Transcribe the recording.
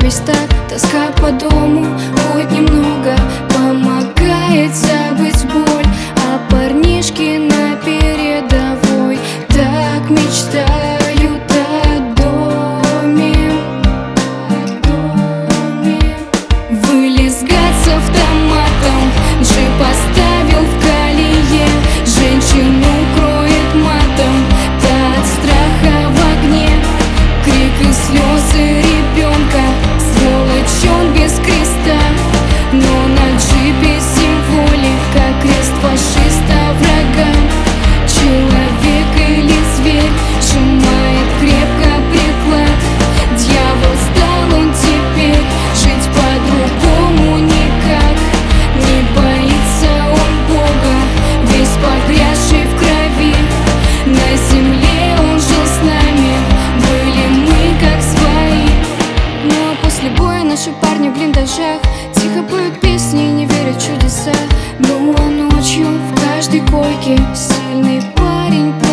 Жизнь так, тоска по дому, хоть немного помогает забыть боль. А парнишки на передовой так мечтают о доме. Вылез гад с автоматом, джип поставил в колее. Женщину кроет матом, та от страха в огне. Крик и слезы ребенка, сволочь он без креста. Но на джипе символика, крест фашиста врагам. Человек или зверь сжимает крепко приклад. Дьявол стал он теперь, жить по-другому никак. Не боится он Бога, весь погрязший в крови. На земле он жил с нами, были мы как свои. Ну а после боя наши парни в блиндажах тихо поют песни и не верят в чудеса. Ну а ночью в каждой койке сильный парень